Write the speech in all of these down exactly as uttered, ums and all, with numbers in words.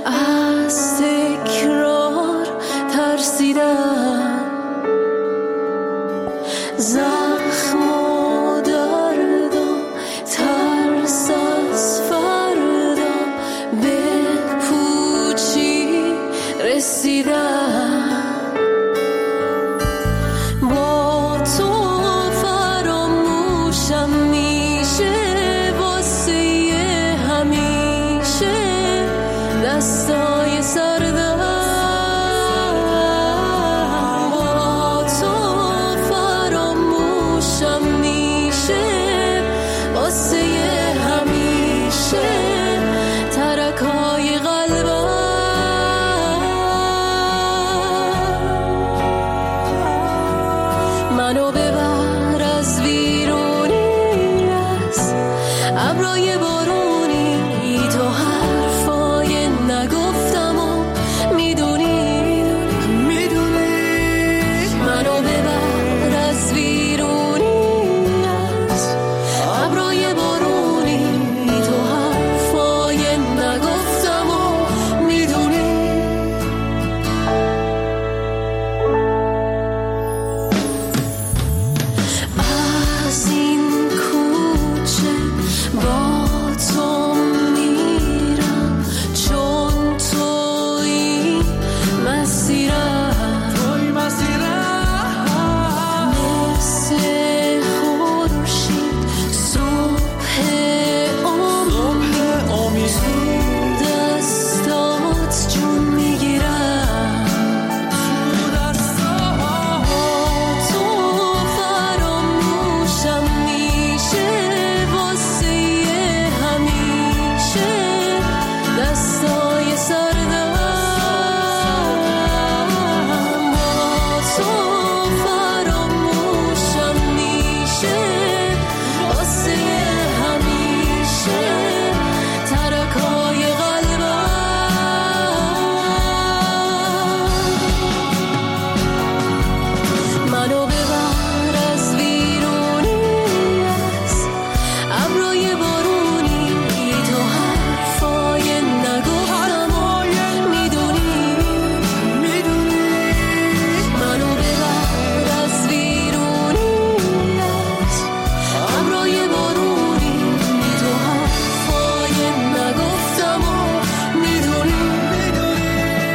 از تکرار ترسیدم، زخم و دردم، ترس از فردا به پوچی رسیدم. با تو فراموشم میشه واسه همیشه، دستای سردم. با تو فراموشم میشه واسه همیشه، ترکای قلبم. منو ببر از ویرونی، از ابرای بارونی، تو حرفای نگفتم و میدونی میدونی. منو ببر از ویرونی، از ابرای بارونی، تو حرفای نگفتم و میدونی. از این کوچه با تو میرم، چون توی مسیرم، توی مسیرم. مثل خورشید صبح امید، تو دستات جون میگیرم. تو فراموشم میشه واسه همیشه، دستای سردم. با تو فراموشم میشه واسه همیشه، ترکای قلبم. منو ببر از ویرونی، از ابرای بارونی، تو حرفای نگفتم و میدونی میدونی. منو ببر از ویرونی، از ابرای بارونی، تو حرفای نگفتم و میدونی میدونی.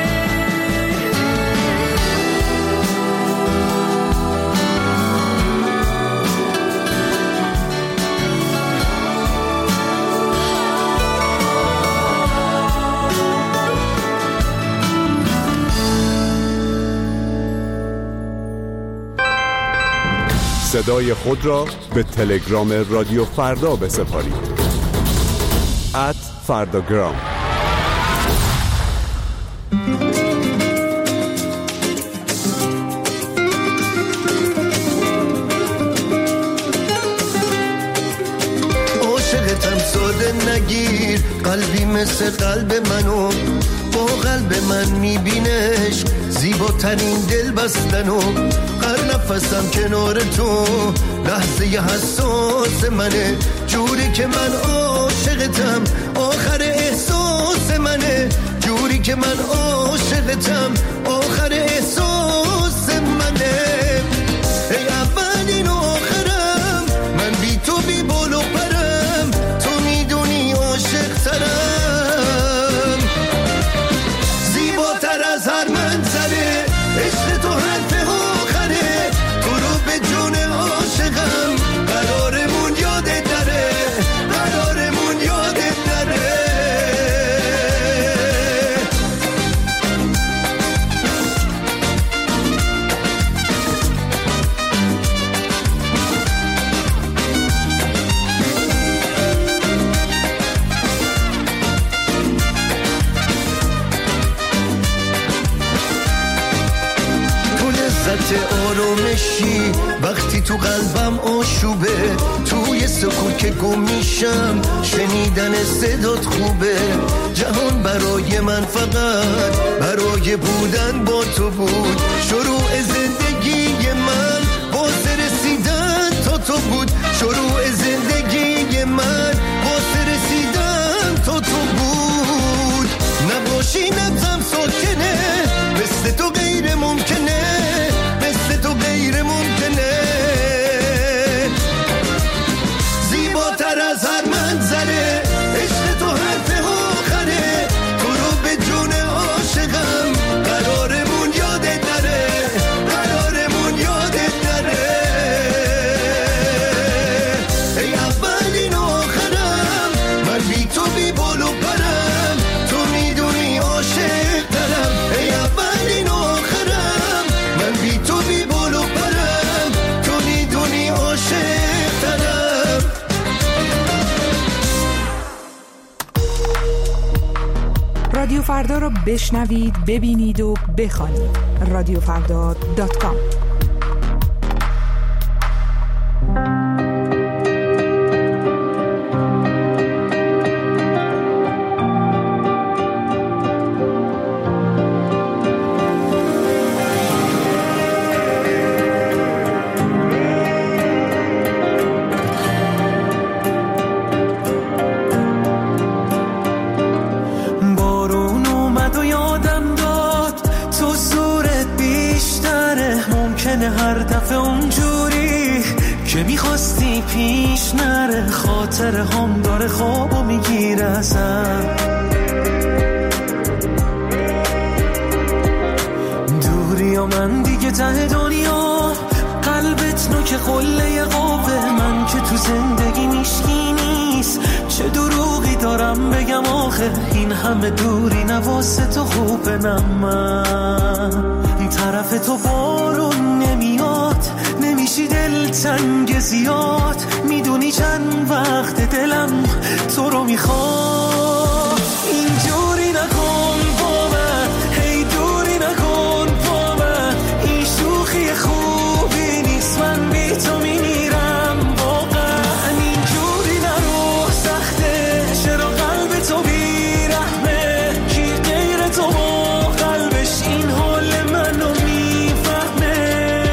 صدای خود را به تلگرام رادیو فردا بسپارید. ات فرداگرام. عاشقتم ساده نگیر، قلبی مثل قلب منو، با قلب من میبینش زیباترین دل بستنو. هر نفسم کنار تو لحظه حساس منه، جوری که من عاشقتم آخر احساس منه، جوری که من عاشقتم آخر احساس منه. ای اولین و آخرم، من بی تو بی بال و پرم، تو میدونی عاشق ترم. زیباتر از هر منظره، عشق تو حرف آخره، تو رو به جون عاشقم، قرارمون یادت نره، قرارمون یادت نره. آرامشی وقتی تو قلبم آشوبه، توی سکوت که گم میشم شنیدن صدات خوبه. جهان برای من فقط برای بودن با تو بود، شروع زندگی من واسه رسیدن تا تو بود، شروع زندگی من واسه رسیدن تا تو بود. نباشی رادیو فردا رو بشنوید، ببینید و بخوانید. رادیو فردا دات کام. هر دفعه اونجوری که میخواستی پیش نره، خاطر هم داره خوابو میگیره ازم. دوری و من دیگه ته دنیا، قلبت نوک قله قوه، من که تو زندگی میشکی نیست، چه دروغی دارم بگم آخه، این همه دوری نواسه تو خوبه. نه من طرف تو بارون نمیاد، نمیشی دل تنگ زیاد، میدونی چند وقت دلم تو رو میخواد. اینجوری نکن با من، هی دوری نکن با من، این شوخی خوبی نیست، من بی تو میمیرم واقعا. اینجوری نرو سخته، چرا قلب تو بیرحمه، کی غیر تو با قلبش این حال منو میفهمه.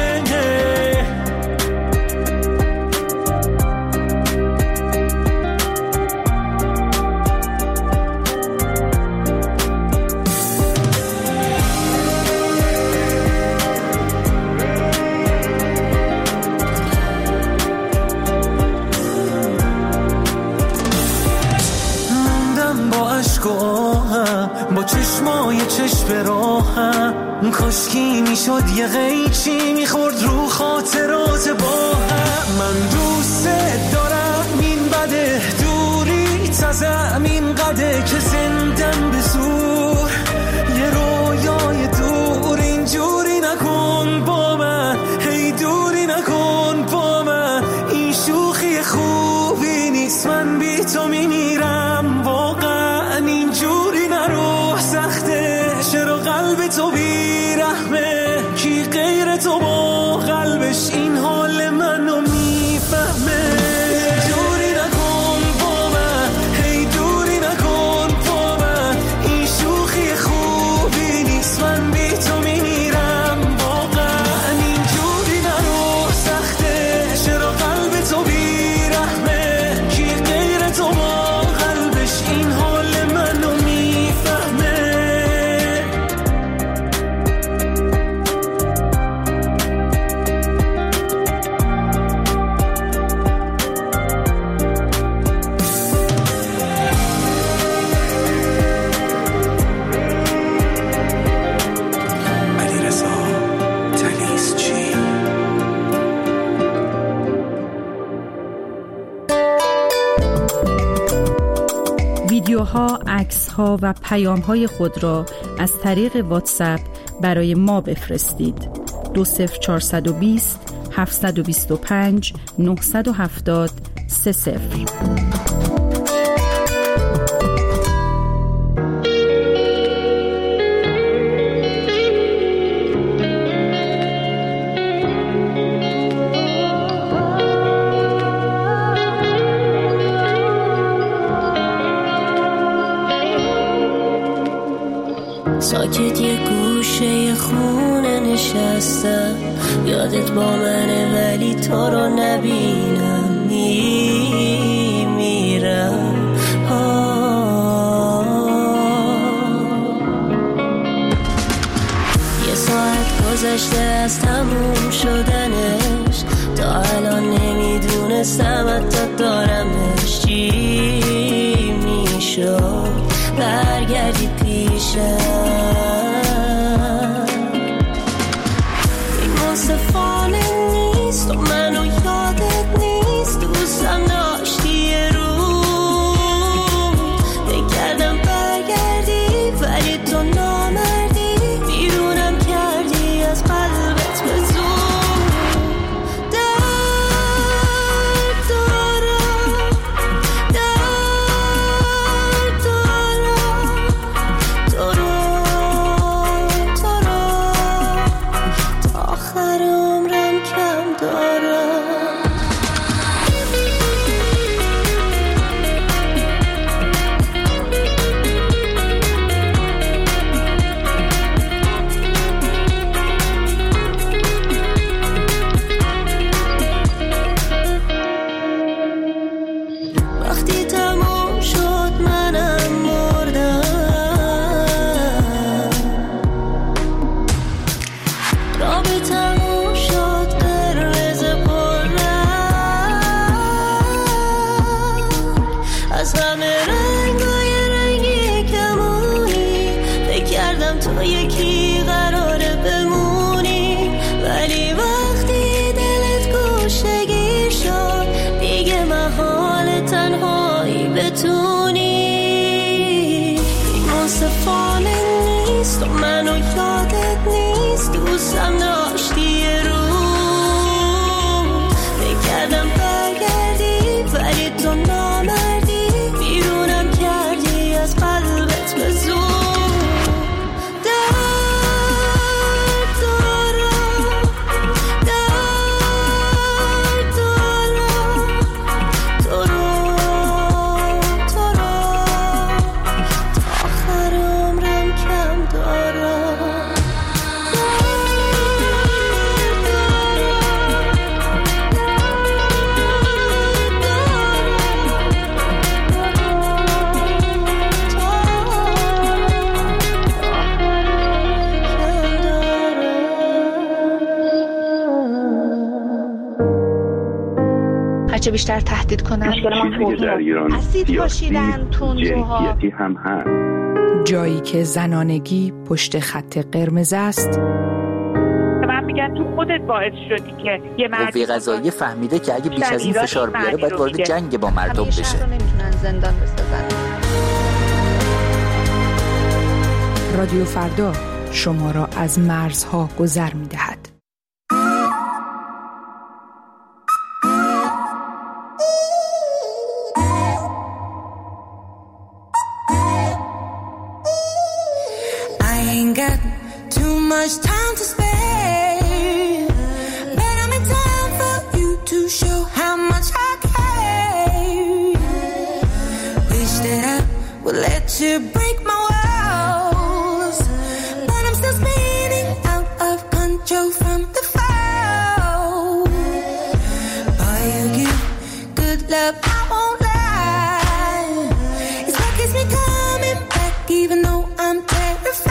با چشمای چشم راهم، کاشکی میشد یه قیچی میخورد رو خاطرات با هم. من دوست دارم این بده، دوری تزم این قده که زندم به زور یه رویای دور. اینجوری نکن با من، هی دوری نکن با من، این شوخی خوبی نیست، من بی تو میمیرم واقعا. اینجوری نرو سخته، چرا قلب تو بیرحمه، کی غیر تو با قلبش این حال منو میفهمه. اینجوری نکن با من، هی دوری نکن با من، این شوخی خوبی نیست، من بی تو میمیرم واقعا. اینجوری نرو سخته، چرا قلب تو بیرحمه، کی غیر تو با قلبش این حال منو میفهمه. علیرضا تلیسچی. ویدیوها، عکس‌ها و پیام‌های خود را از طریق واتساپ برای ما بفرستید. دو صفر چهارصد و بیست هفتصد و بیست و پنج نهصد و هفتاد سه صفر. ساکت یه گوشه خونه نشستم، یادت با منه ولی تو رو نبینم، میمیرم. یه ساعت گذشته از تموم شدنش، تا الان نمیدونستم حتی دارمش. چی میشد برگردی پیشم؟ این منصفانه نیست و منو یادت نیست، دوستم داشتی یه رو بگردم برگردی، ولی تو نامردی، بیرونم کردی از قلبت به زور. درد دارم، درد دارم، میکردم تو یکی قراره بمونی، ولی وقتی دلت گوشگیر شد دیگه محال تنهایی بتونی. این منصفانه نیست و منو یادت نیست، دوستم داشتی یه رو میکردم برگردی ولی تو نامردی، بیرونم کردی از قلبت به زور. هرچه بیشتر تهدید کنن چیزی که در ایران سیاسی جنسیتی هم هست. جایی که زنانگی پشت خط قرمز است. من میگم تو خودت باعث شدی که یه مردی قوه قضاییه فهمیده که اگه بیش از این فشار بیاره باید وارد جنگ با مردم بشه. همیشه رو نمیتونن زندان بسازن. رادیو فردا شما را از مرزها گذر می‌دهد. Much time to spare, but I'm in time for you to show how much I care. Wish that I would let you break my walls, but I'm still spinning out of control from the fall. Boy, you give good love, I won't lie. It's what keeps me coming back even though I'm terrified.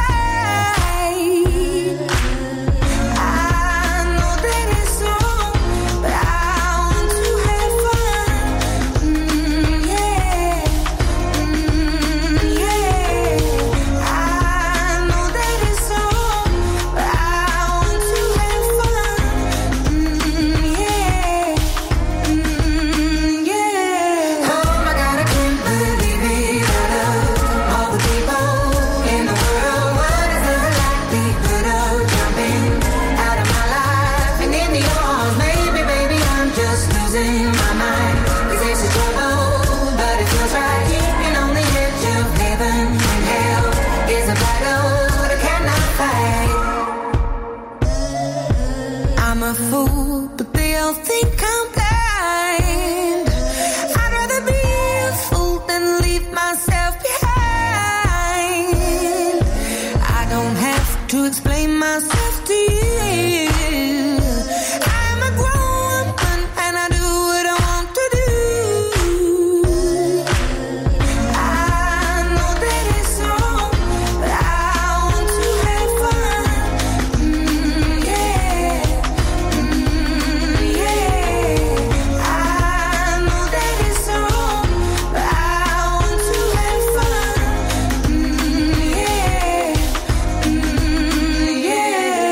Yeah.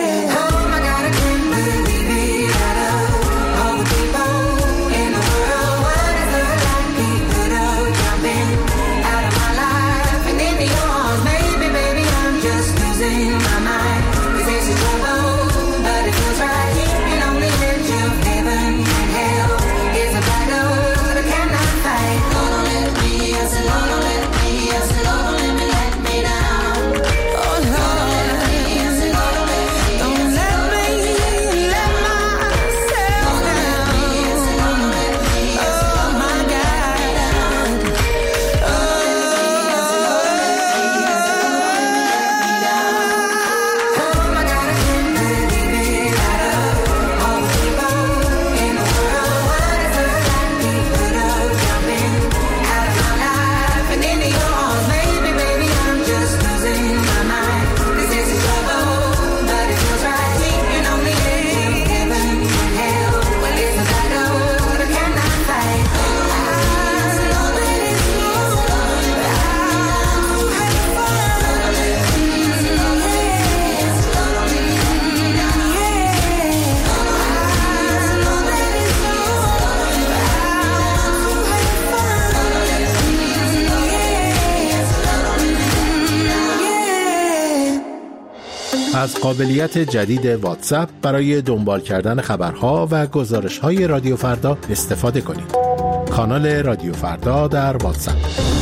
از قابلیت جدید واتساپ برای دنبال کردن خبرها و گزارش‌های رادیو فردا استفاده کنید. کانال رادیو فردا در واتساپ.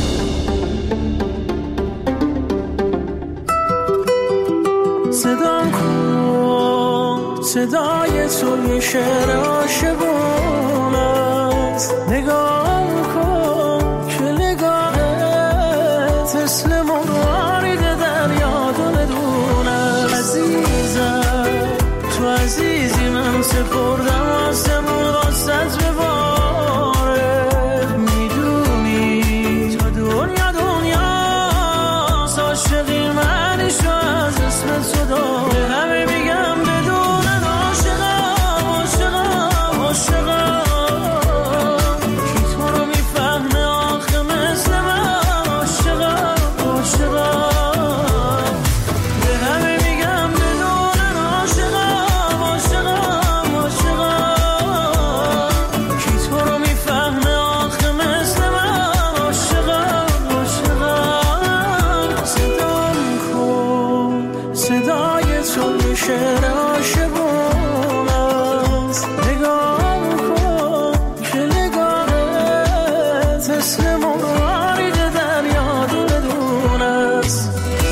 صدام کن صدای تو یه شعر عاشقون است، نگاه کن که نگاهت مثل مرغ دریا دونه عزیزم، تو عزیزی من سپردم آسمون راستت بباره، میدونی تا دنیا دنیا عاشقی منشو از اسم تو داره، همه میگم بدونن عاشقم عاشقم عاشقم، کی تو رو میفهمه آخه مثل من عاشقم عاشقم، به همه میگم بدونن عاشقم عاشقم عاشقم، کی تو رو میفهمه آخه مثل من عاشقم عاشقم. صدام کن صدای تو یه شعر عاشقون است، نگاه کن که نگاهت مثل مرغ دریا دونه دونه است.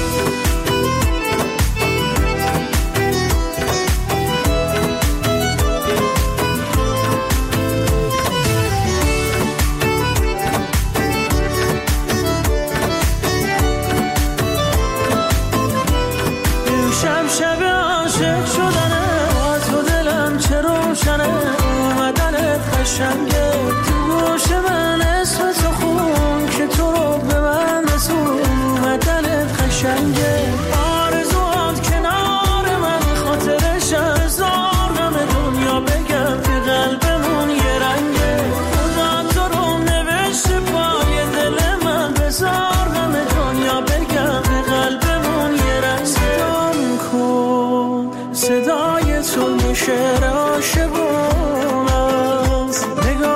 امشب شب عاشق شدنه، تو دلم چه روشنه، اومدنت قشنگه، تو گوش من اسم تو خون که تو رو به من رسون، اومدنت قشنگه، آرزوات کنار من خاطرش هزار غم دنیا بگم که قلبمون یه رنگه، خدا تو رو نوشته پای دل من، بزار غم دنیا بگم که قلبمون یه رنگه. صدام کن صدای تو یه شعر عاشقون است، نگاه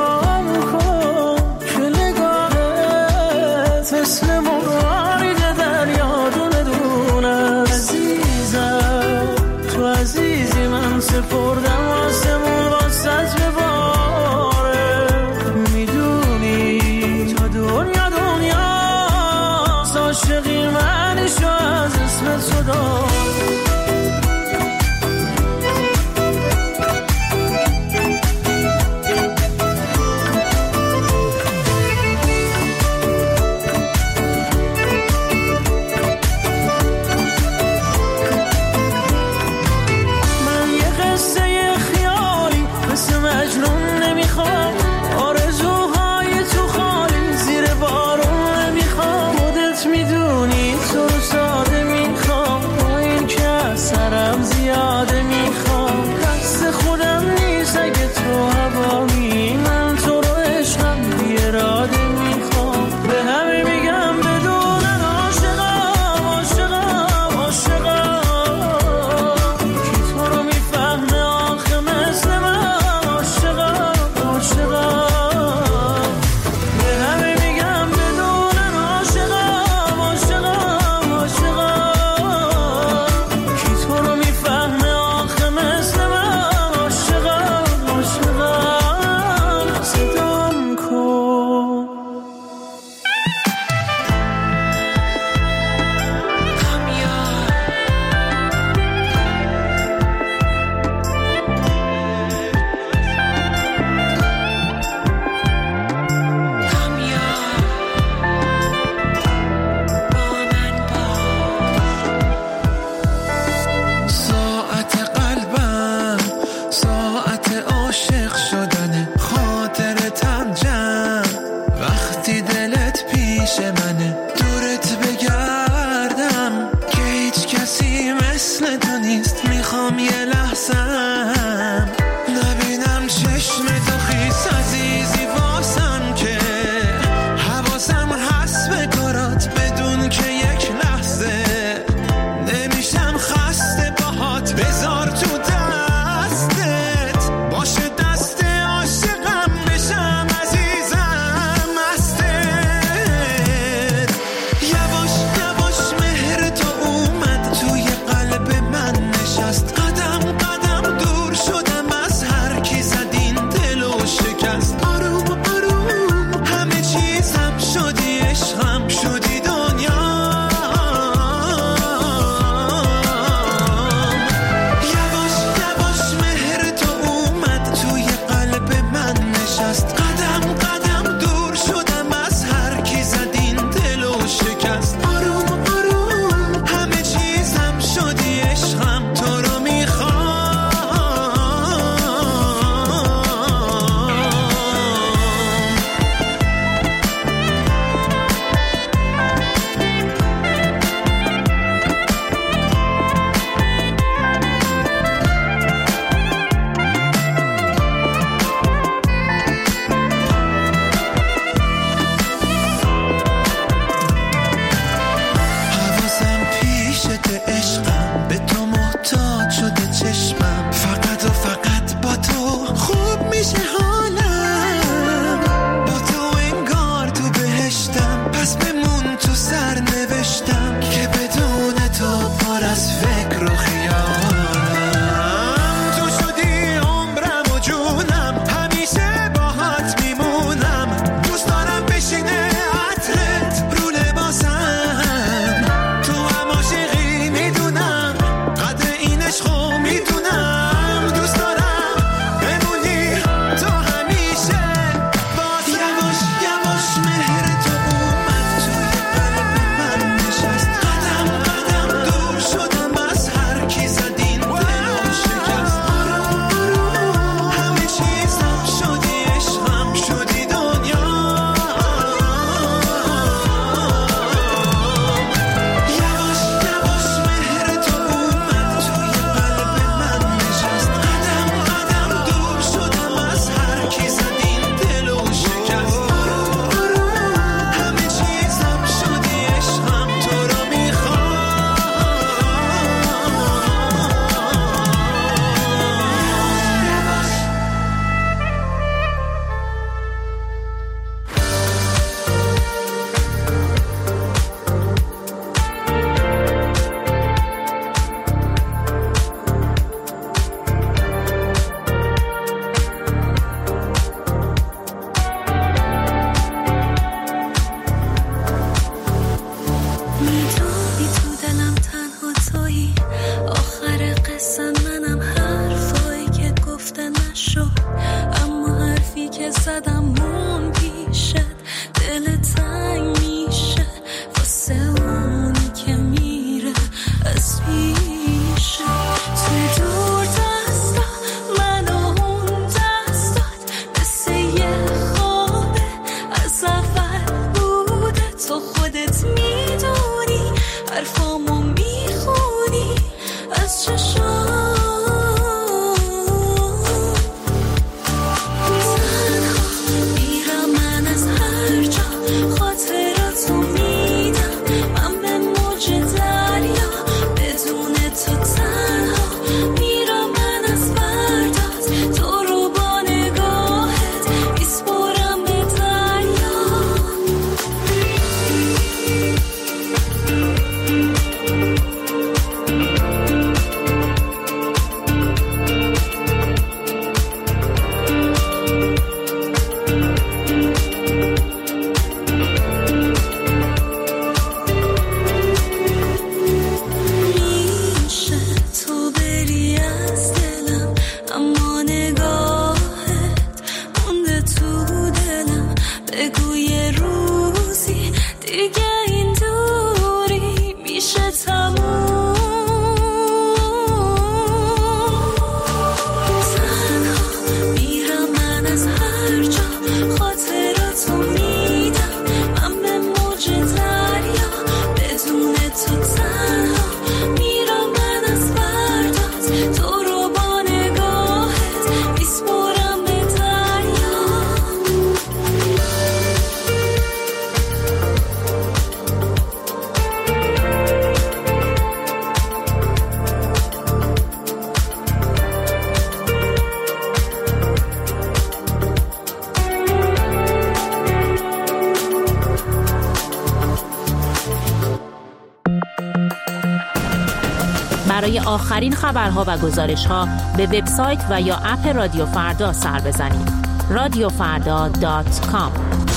برای آخرین خبرها و گزارش‌ها به وبسایت و یا اپ رادیو فردا سر بزنید. رادیو فردا دات کام.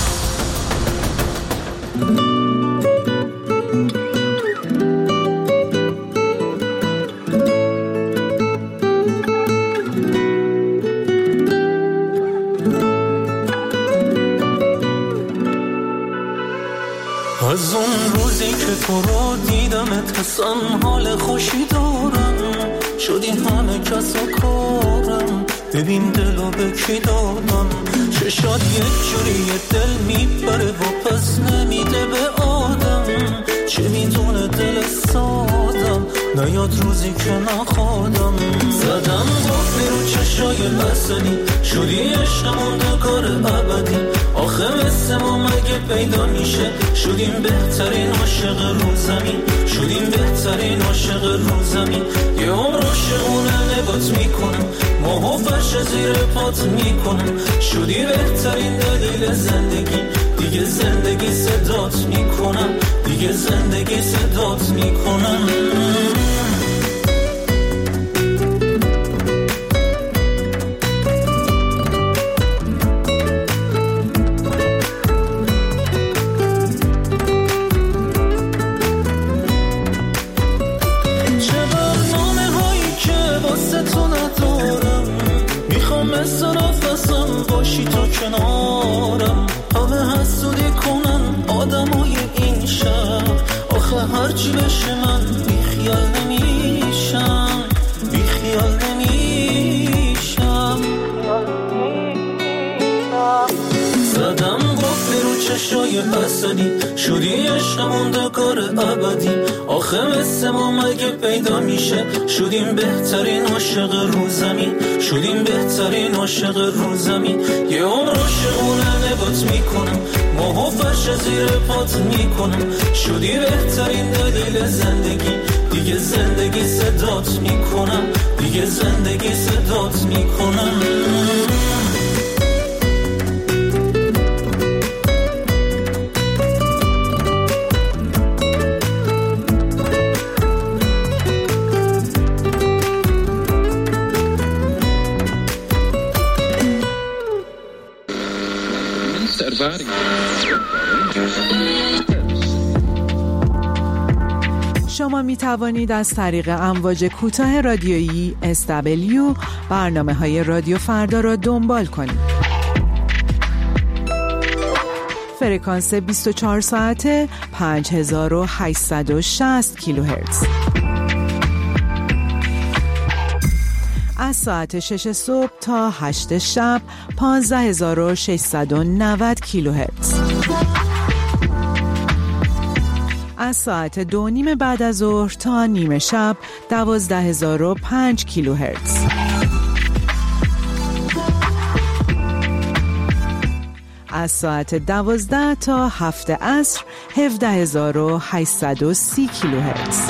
از اون روزی که تو رو دیدمت حسم حال خوشی دارم، شدی همه کس و کارم، ببین دلو به کی دادم، چشاد یک جوری دل میبره و پس نمیده به آدم، چه میدونه دل سادم، نیاد روزی که نخوادم، زدم قفلی رو چشای بسنی، شدی عشقمون دکار ابدی، آخه مثل ما مگه پیدا میشه، شدیم بهترین عاشق رو زمین، شدیم بهترین عاشق رو زمین، یه عمر عاشقونه نگات میکنم، ماهو فرش زیر پات میکنم، شدی بهترین دلیل زندگی، دیگه زندگی صدات میکنم، دیگه زندگی صدات میکنم. باشی تا کنارم، همه حسودی کنن آدمای این شهر، آخه هرچی بشه من بیخیال نمیشم، بیخیال نمیشم، زدم قفلی رو چشای بسنی، شدی عشقمون دکار ابدی، آخه مثل ما مگه پیدا میشه، شدیم بهترین عاشق رو زمین، شدیم بهترین عاشق رو زمین، یه عمر عاشقونه نگات میکنم، ماهو فرش زیر پات میکنم، شدی بهترین دلیل زندگی، دیگه زندگی صدات میکنم، دیگه زندگی صدات میکنم. شما می توانید از طریق امواج کوتاه رادیویی اس دبلیو برنامه های رادیو فردا را دنبال کنید. فرکانس بیست و چهار ساعته پنج هزار و هشتصد و شصت کیلوهرتز. از ساعت شش صبح تا هشت شب پانزده هزار و ششصد و نود کیلوهرتز. از ساعت دو نیم بعد از ظهر تا نیمه شب دوازده هزار و پنج کیلوهرتز. از ساعت دوازده تا هفت عصر هفده هزار و هشتصد و سی کیلوهرتز.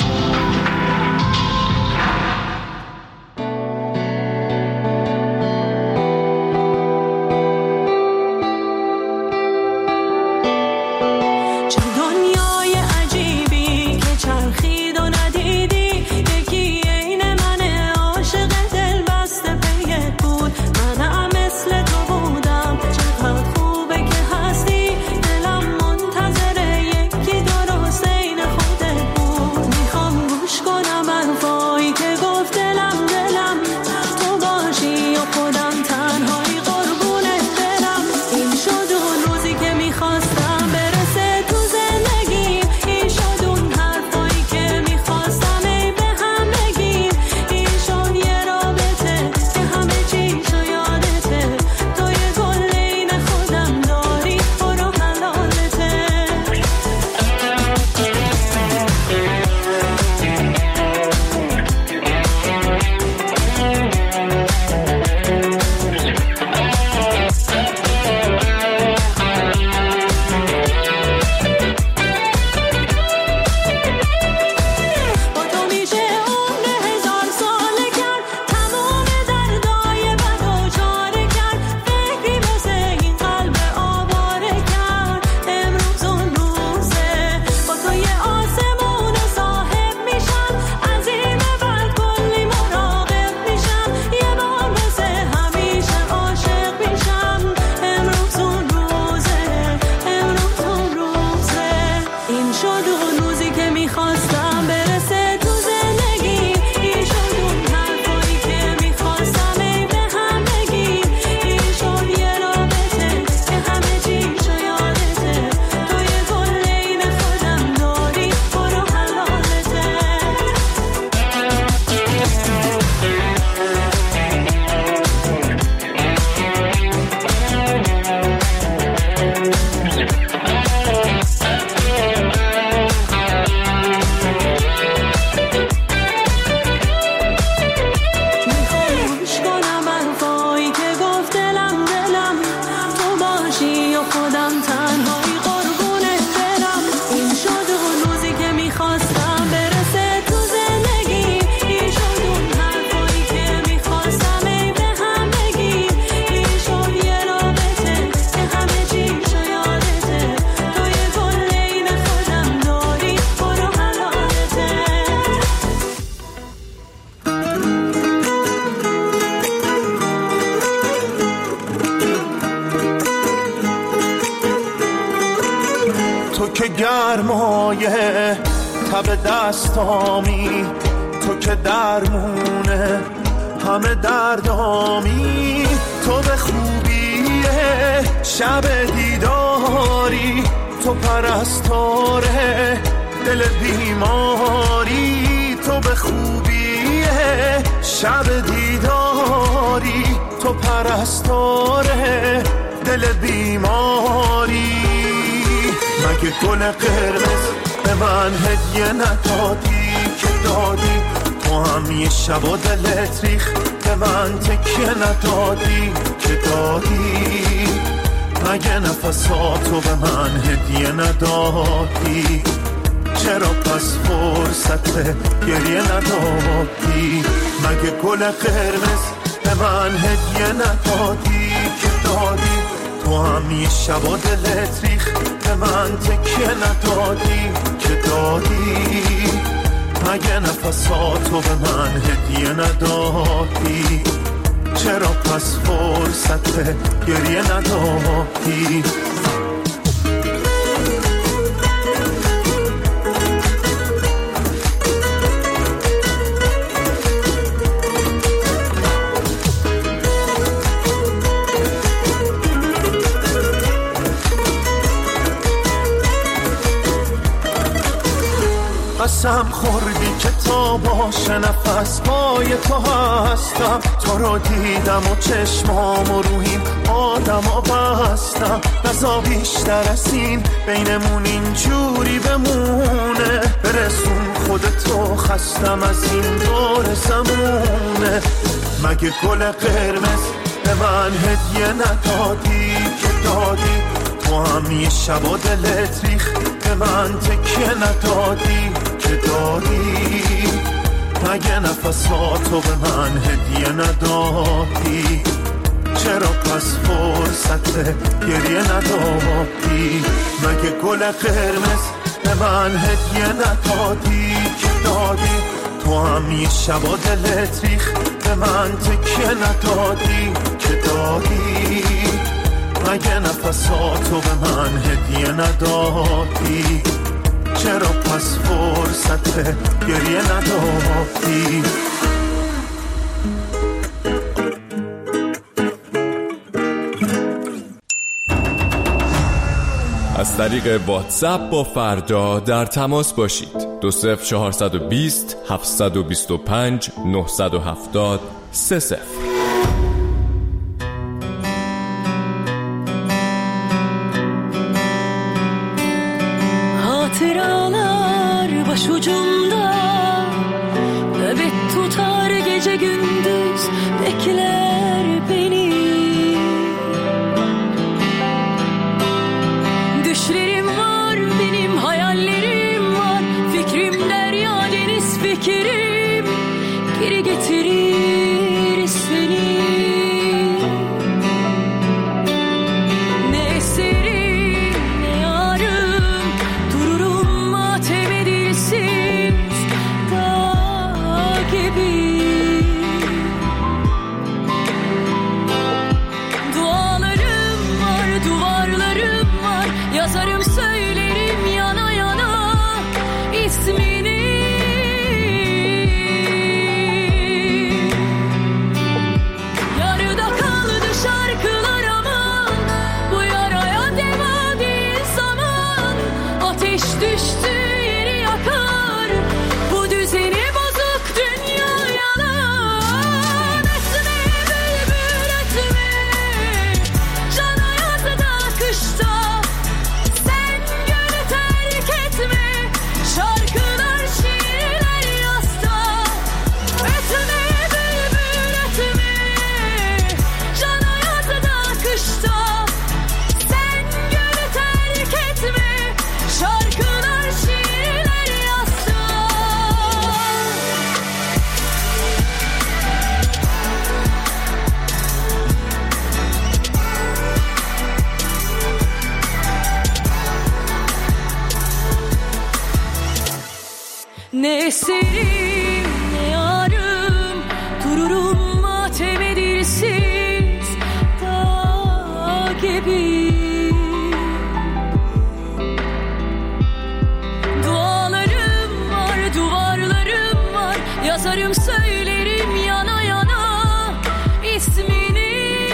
گرمایه تب دستامی، تو که درمونه همه دردامی، تو به خوبی شب دیداری، تو پرستاره دل بیماری، تو به خوبی شب دیداری، تو پرستاره دل بیماری. مگه گل قرمز به من هدیه ندادی که دادی، تو هم یه شب و دلت ریخ به من تکیه ندادی که دادی، مگه نفساتو به من هدیه ندادی، چرا پس فرصت گریه ندادی؟ مگه گل قرمز به من هدیه ندادی که دادی، تو هم یه شب و دلت ریخ به من تکیه ندادی که دادی، مگه نفساتو به من هدیه ندادی، چرا پس فرصت گریه ندادی؟ قسم خوردی که تا باشه نفس پای تو هستم، تو رو دیدم و چشمام و روحیم آدم ها بستم، نزا بیشتر از این بینمون اینجوری بمونه، برسون خودتو خستم از این دور زمونه. مگه گل قرمز به من هدیه ندادی که دادی، تو هم یه شب و دلت ریخ به من تکیه ندادی که دادی، مگه نفساتو به من هدیه ندادی، چرا پس فرصت گریه ندادی؟ مگه گل قرمز به من هدیه ندادی که دادی، تو هم یه شب و دلت ریخ به من تکیه ندادی که دادی، مگه نفساتو به من هدیه ندادی، چرا پس فرصت گریه ندادی؟ از طریق واتساپ با فردا در تماس باشید. دو صفر چهارصد و بیست هفتصد و بیست و پنج نهصد و هفتاد سه صفر. Hatıralar başucumda, nöbet tutar gece gündüz, bekler beni. Düşlerim var benim, hayallerim var, fikrim derya deniz fikrim, geri getirir seni. Ne eserim ne yarım, dururum matem edilsiz dağ gibi. Dualarım var, duvarlarım var, yazarım söylerim yana yana ismini. yazarım söylerim yana yana ismini.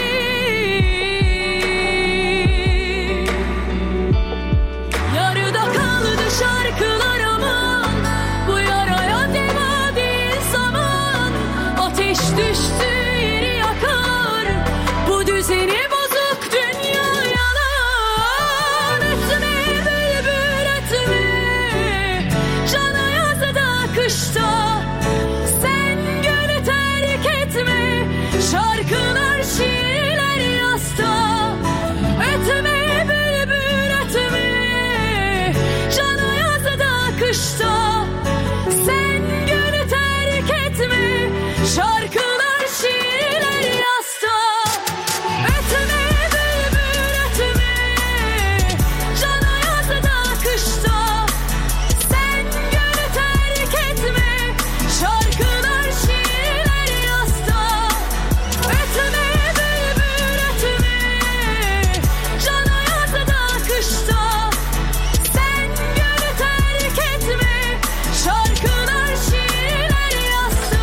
Yarıda kaldı şarkılar aman, bu yaraya deva değil zaman. Ateş düştü yeri yakar, bu düzeni bozuk dünya yalan. Etme bülbül etme, cana yazda kışta, sen gönlü terk etme, şarkılar şiirler yasta. Etme bülbül etme, cana yazda kışta, sen gönlü terk etme, şarkılar şiirler yasta. Etme bülbül etme, cana yazda kışta, sen gönlü terk etme, şarkılar şiirler yasta. Etme bülbül etme, cana yazda kışta, sen gönlü terk etme, şarkılar şiirler yasta.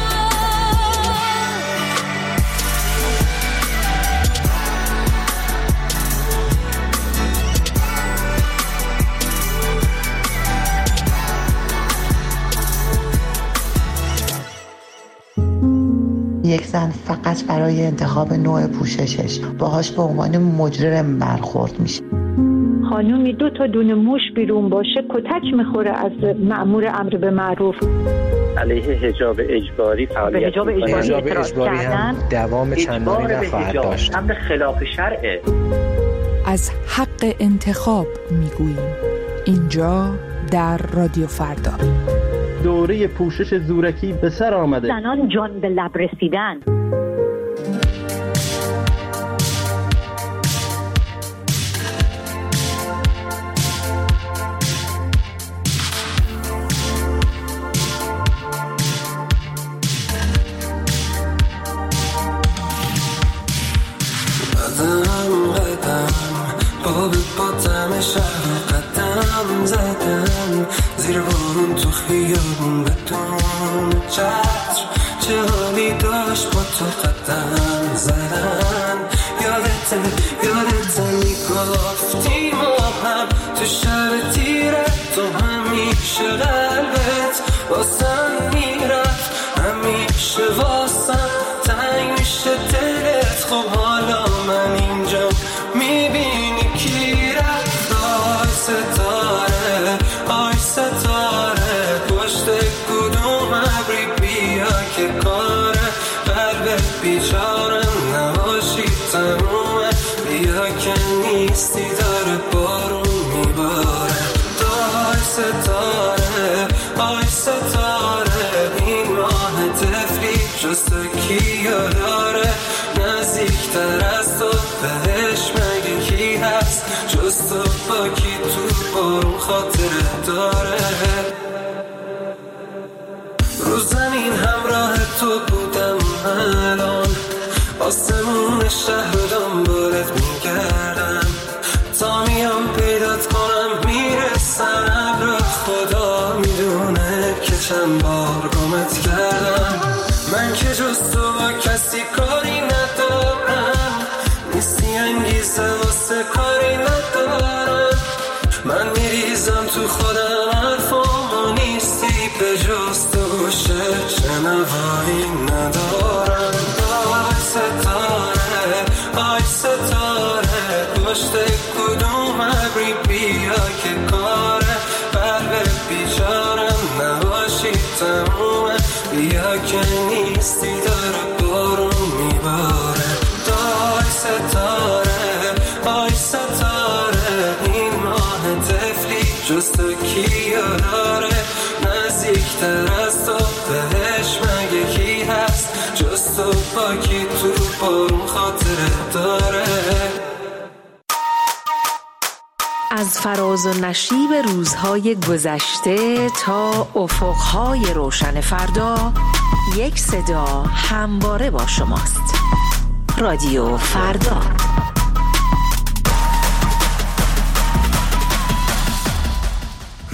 یک زن فقط برای انتخاب نوع پوششش باهاش به عنوان مجرم برخورد میشه. خانومی دو تا دونه موش بیرون باشه کتک میخوره از مأمور امر به معروف. علیه حجاب اجباری فعالیت حجاب اجباری حجاب اجباری هم دوام چندانی نخواهد داشت. امر خلاف شرعه. از حق انتخاب میگوییم اینجا در رادیو فردا. دوره پوشش زورکی به سر آمده. زنان جان به لب رسیدن. قدم قدم باب باتم شهر قدم زدم زیر بارون تو خیابون بدون چتر چه حالی داشت با تو قدم زدن یادت یادت میگفتی ما هم تو شب تیره تو همیشه قلبت واسم میرفت همیشه واسم تنگ میشه دلت خب حالا من اینجا میبینی کی رفت آی ستاره آی ستاره پشت کدوم ابری بیا که کاره قلب بیچارم نباشی تمومه بیا که نیستی داره بارون میباره آی ستاره آی ستاره این ماه تفلی جز تو کیا داره نزدیکتر از تو بهش مگه کی هست جز تو با کی تو بارون خاطره داره رو زمین همراه تو بودم الان آسمون شهر دنبالت میگردم تا میام پیدات کنم میرسم ابر خدا میدونه که چند بار گمت کردم من که جز تو با کسی کاری ندارم نیستی انگیزه واسه کاری ندارم من میریزم تو خودم حرفامو نیستی به جز تو گوشه شنوایی ندارم آی ستاره آی ستاره پشت کدوم ابری بیا که کاره قلب بیچارم نباشی تمومه بیا که نیستی داره بارون میباره آی ستاره آی ستاره این ماه تفلی جز تو کیا داره نزدیکتر از تو بهش مگه کی هست جز تو با کی تو بارون خاطره داره از فراز و نشیب روزهای گذشته تا افقهای روشن فردا یک صدا همواره با شماست. رادیو فردا.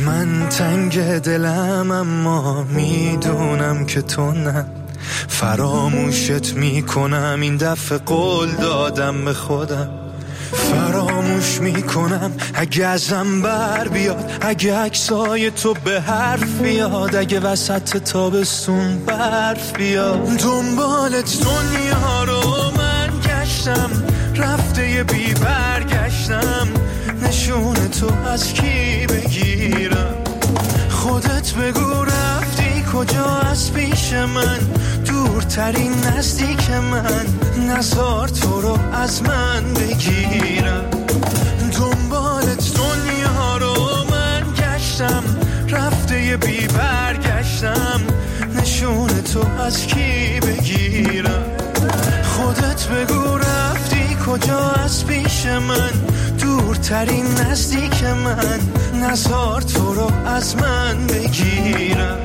من تنگ دلم اما میدونم که تو نه، فراموشت میکنم این دفعه قول دادم به خودم، فراموش میکنم اگه ازم بر بیاد، اگه عکسای تو به حرف بیاد، اگه وسط تابستون برف بیاد. دنبالت دنیا رو من گشتم، رفته یه بی برگشتم، نشون تو از کی بگیرم؟ خودت بگو رفتی کجا از پیش من، دورترین نزدیک من، نزار تو رو از من بگیرم. دنبالت دنیا رو من گشتم، رفته یه بی برگشتم، نشون تو از کی بگیرم؟ خودت بگو رفتی کجا از پیش من، دورترین نزدیک من، نزار تو رو از من بگیرم.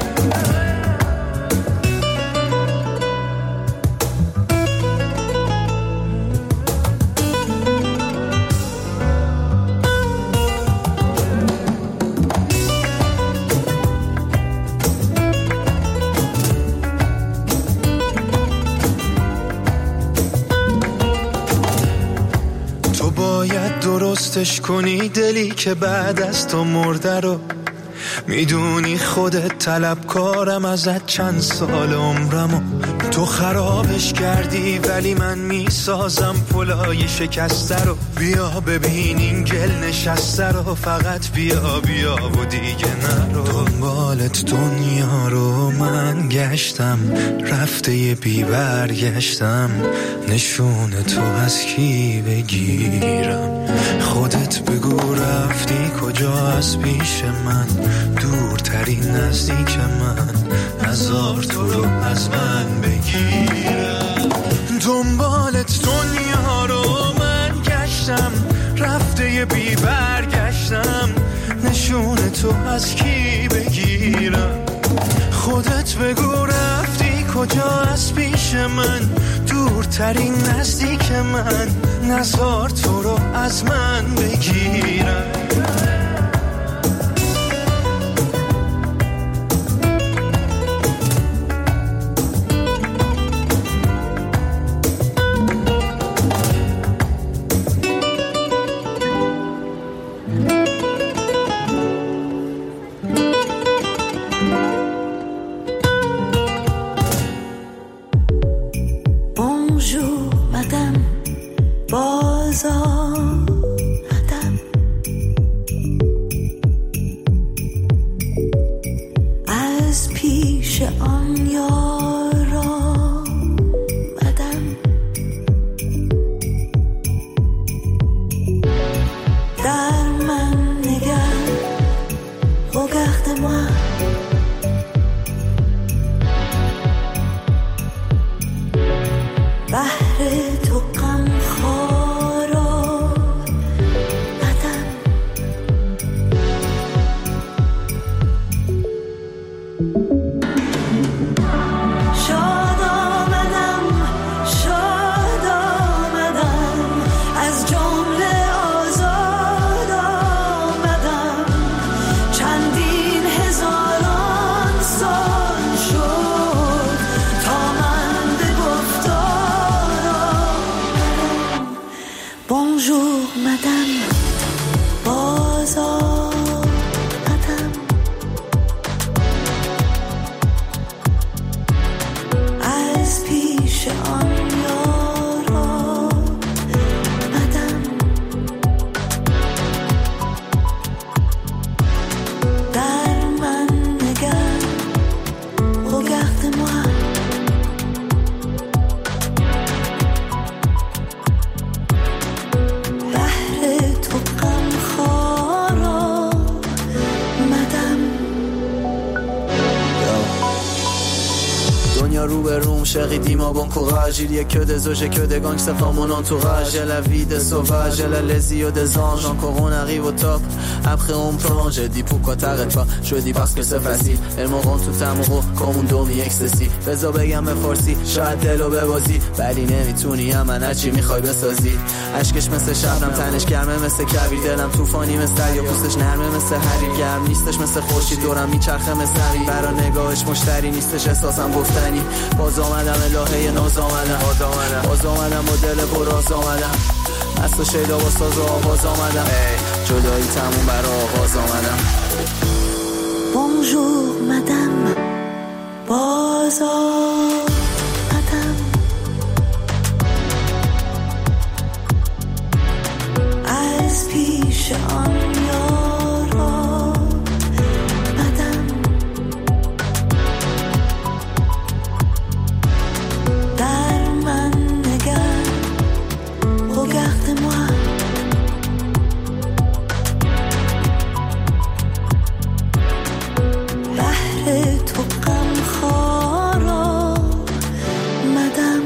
درستش کنی دلی که بعد از تو مرده رو، میدونی خودت طلبکارم ازت چند سال عمرمو، تو خرابش کردی ولی من میسازم پلای شکسته رو. بیا ببین این گل نشسته رو، فقط بیا بیا و دیگه نرو. دنبالت دنیا رو من گشتم، رفته یه بی برگشتم، نشون تو از کی بگیرم؟ خودت بگو رفتی کجا از پیش من، دورترین نزدیک من، نزار تو رو از من بگیرم. دنبالت دنیا رو من گشتم، رفته یه بی برگشتم، نشون تو از کی بگیرم؟ خودت بگو رفتی کجا از پیش من، دورترین نزدیک من، نزار تو رو از من بگیرم. دنیا رو به روم chérie dis-moi bon courage il y a que des eaux j'ai que des gangsters dans mon entourage j'ai la vie des sauvages j'ai la les yeux des anges encore on arrive au top après on plonge je dis pourquoi t'arrêtes pas je dis parce que c'est facile elles me rendent tout amoureux comme un domi ecstasy بذار بگم به فارسی شاید دلو ببازی ولی نمیتونی من هرچی میخوای بسازی عشقش مثل شبنم تنش گرمه مثل کویر دلم طوفانی مثل یا پوستش نرمه مثل حریر گرم نیستش مثل خورشید دورم میچرخه مثل حریر برا نگاهش مشتری نیستش احساسم گفتنی باز آمدم الهه ناز آمدم باز آمدم باز آمدم با دل پر راز آمدم مست و شیدا با ساز و آواز آمدم جدایی تموم برا آغاز آمدم Bonjour madame باز آمدم از پیش آن یارا بدم در من نگر regarde-moi بحر تو غم خارا مدم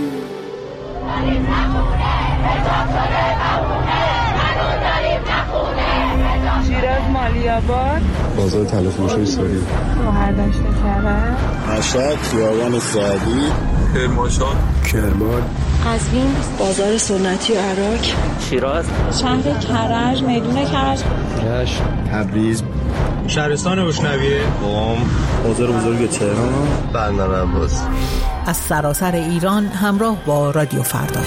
شیراز مالیاباد بازار طلا فروشی سوری مهردشت کرد مشهد خیابان سعدی کرمانشاه کرمان قزوین بازار سنتی و عراق شیراز شهر کرج میدون کرج رشت تبریز شهرستان روشنویه قم بازار بزرگ تهران بندر عباس از سراسر ایران همراه با رادیو فردا.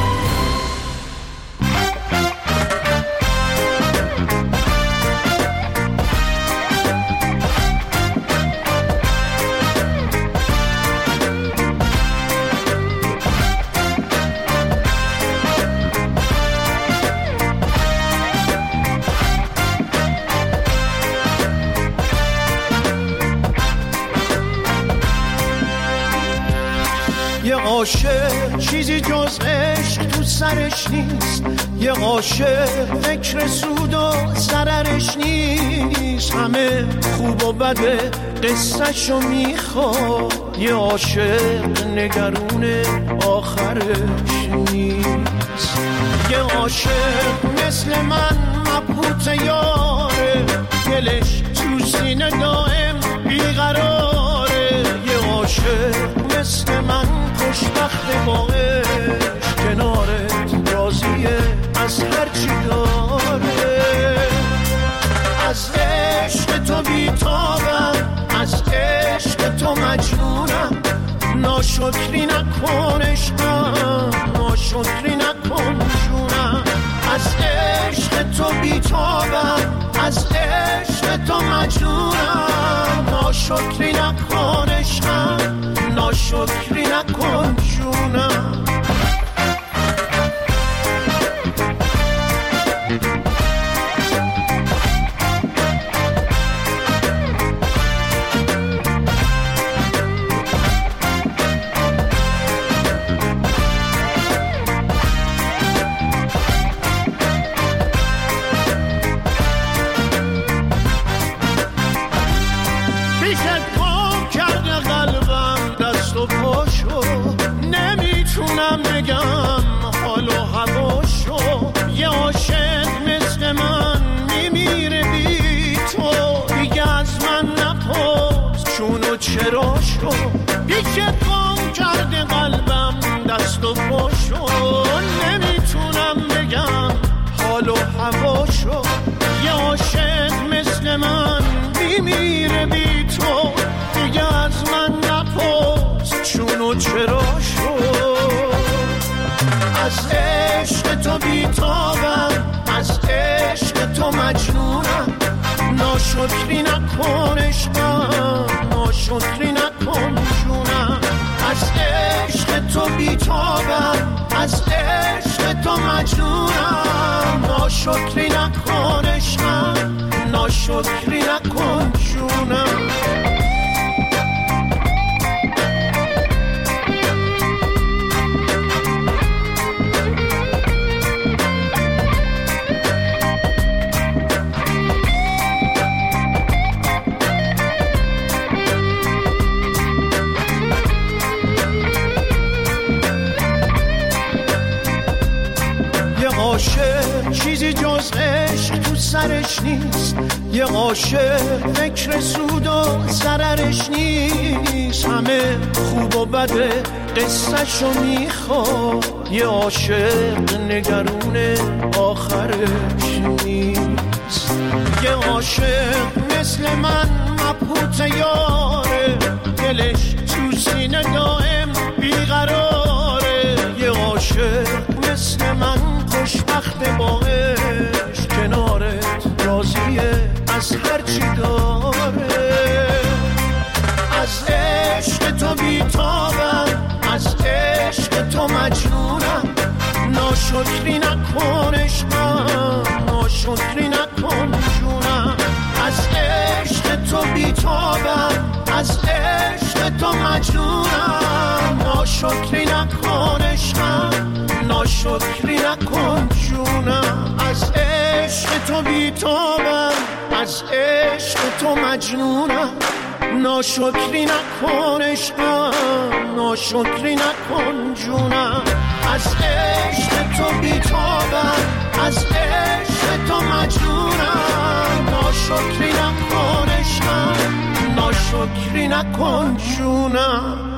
یه عاشق چیزی جز عشق تو سرش نیست یه عاشق فکر سود و ضررش نیست همه خوب و بده قصه‌شو میخواد یه عاشق نگرون آخرش نیست یه عاشق مثل من مبهوت یاره دلش تو سینه دائم بیقراره یه عاشق مثل من خوشبخت با عشق کنارت راضیه از هرچی داره از عشق تو بیتابم از عشق تو مجنونم ناشکری نکن عشقم ناشکری نکن جونم از عشق تو بیتابم از عشق تو مجنونم ناشکری نکن عشقم ناشکری نکن جونم نمیتونم بگم حال و هواشو یه عاشق مثل من میمیره بی تو دیگه از من نپرس چون و چراشو پیشت گم کرده قلبم دست و پاشو نمیتونم بگم حال و هواشو یه عاشق مثل من میمیره بی تو دیگه از من نپرس چون و چراشو از عشق تو بیتابم از عشق تو مجنونم ناشکری نکن عشقم ناشکری نکن جونم از عشق تو بیتابم از عشق تو مجنونم ناشکری نکن عشقم ناشکری نکن جونم سرش نیست، یه عاشق فکر سود و ضررش نیست، همه خوب و بده قصه‌شو میخواد، یه عاشق نگرون آخرش نیست. یه عاشق مثل من مبهوت یاره، دلش تو سینه دائم بیقراره، یه عاشق مثل من خوشبخت با عشق، کنارت راضیه از هرچی داره. از عشق تو بیتابم، از عشق تو مجنونم، ناشکری نکن عشقم، ناشکری نکن جونم. از عشق تو بیتابم، از عشق تو مجنونم، ناشکری نکن عشقم، ناشکری نکن جونم. از عشق تو بیتابم، از عشق تو مجنونم، ناشکری نکن عشقم، ناشکری نکن جونم. از عشق تو بیتابم، از عشق تو مجنونم، ناشکری نکن عشقم، ناشکری نکن جونم.